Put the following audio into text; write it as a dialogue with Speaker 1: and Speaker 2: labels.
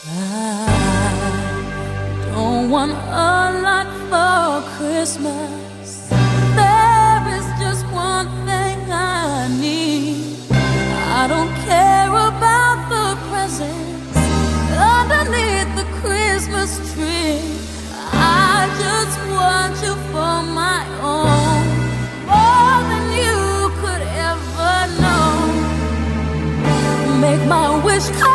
Speaker 1: I don't want a lot for Christmas. There is just one thing I need. I don't care about the presents underneath the Christmas tree. I just want you for my own, more than you could ever know. Make my wish come